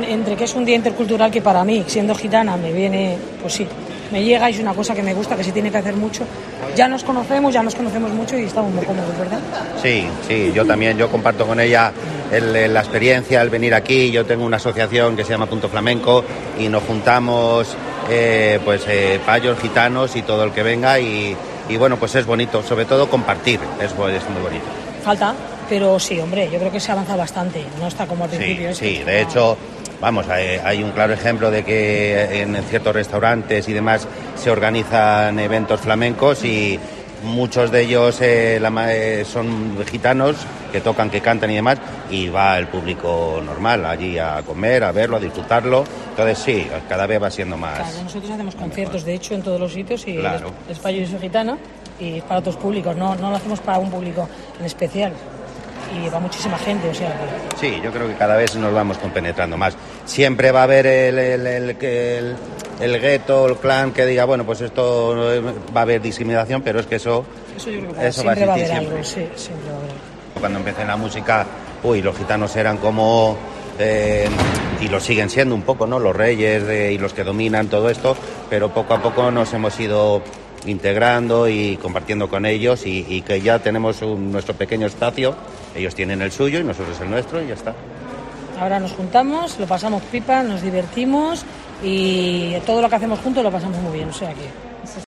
entre que es un día intercultural que para mí, siendo gitana, me viene, pues sí, me llega y es una cosa que me gusta, que se tiene que hacer mucho. Ya nos conocemos mucho y estamos muy cómodos, ¿verdad? Sí, yo también, yo comparto con ella la experiencia, el venir aquí. Yo tengo una asociación que se llama Punto Flamenco y nos juntamos payos, gitanos y todo el que venga y bueno, pues es bonito, sobre todo compartir, es muy bonito. Falta, pero sí, hombre, yo creo que se ha avanzado bastante, no está como al principio. Sí, de hecho, vamos, hay un claro ejemplo de que en ciertos restaurantes y demás se organizan eventos flamencos y muchos de ellos son gitanos que tocan, que cantan y demás, y va el público normal allí a comer, a verlo, a disfrutarlo. Entonces sí, cada vez va siendo más. Claro, nosotros hacemos conciertos, de hecho, en todos los sitios y claro. es para yo y soy gitana y es para otros públicos, no lo hacemos para un público en especial. Y va muchísima gente, o sea que... Sí, yo creo que cada vez nos vamos compenetrando más. Siempre va a haber el gueto, el clan que diga, bueno, pues esto va a haber discriminación, pero es que eso yo creo que eso siempre va a haber algo, sí, siempre va a haber algo. Cuando empecé en la música, los gitanos eran como... y lo siguen siendo un poco, ¿no? Los reyes y los que dominan todo esto, pero poco a poco nos hemos ido integrando y compartiendo con ellos y que ya tenemos nuestro pequeño espacio. Ellos tienen el suyo y nosotros el nuestro y ya está. Ahora nos juntamos, lo pasamos pipa, nos divertimos y todo lo que hacemos juntos lo pasamos muy bien, o sea que...